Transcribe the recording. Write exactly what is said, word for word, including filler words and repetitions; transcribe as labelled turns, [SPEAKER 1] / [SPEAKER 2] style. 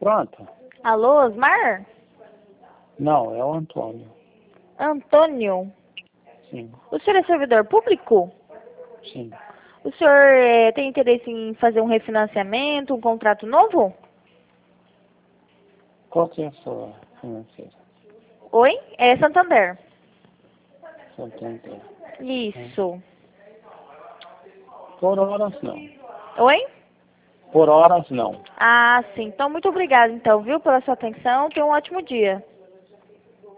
[SPEAKER 1] Pronto?
[SPEAKER 2] Alô, Osmar?
[SPEAKER 1] Não, é o Antônio.
[SPEAKER 2] Antônio?
[SPEAKER 1] Sim,
[SPEAKER 2] O senhor é servidor público?
[SPEAKER 1] sim.
[SPEAKER 2] O senhor eh, tem interesse em fazer um refinanciamento, um contrato novo?
[SPEAKER 1] Qual que é a sua financeira?
[SPEAKER 2] Oi? É Santander.
[SPEAKER 1] Santander.
[SPEAKER 2] Isso.
[SPEAKER 1] Por horas não.
[SPEAKER 2] Oi?
[SPEAKER 1] Por horas não.
[SPEAKER 2] Ah, sim. Então, muito obrigada, então, viu, pela sua atenção. Tenha um ótimo dia.